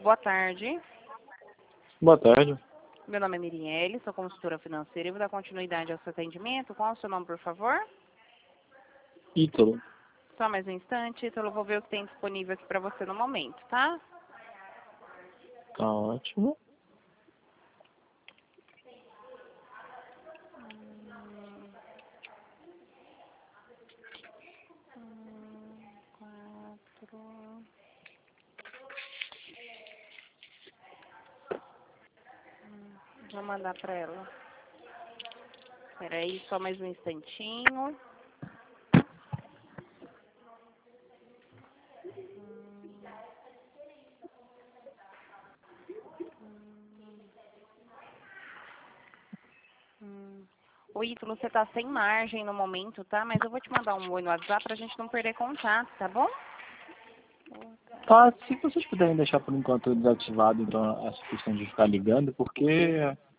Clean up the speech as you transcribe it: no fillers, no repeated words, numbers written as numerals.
boa tarde. Boa tarde. Meu nome é Mirielle, sou consultora financeira e vou dar continuidade ao seu atendimento. Qual é o seu nome, por favor? Ítalo. Só mais um instante, Ítalo, eu vou ver o que tem disponível aqui para você no momento, tá? Tá ótimo. Quatro. Vou mandar para ela. Espera aí, só mais um instantinho. Ô, Ítalo, você tá sem margem no momento, tá? Mas eu vou te mandar um oi no WhatsApp pra gente não perder contato, tá bom? Tá, se vocês puderem deixar por enquanto desativado, então, essa questão de ficar ligando, porque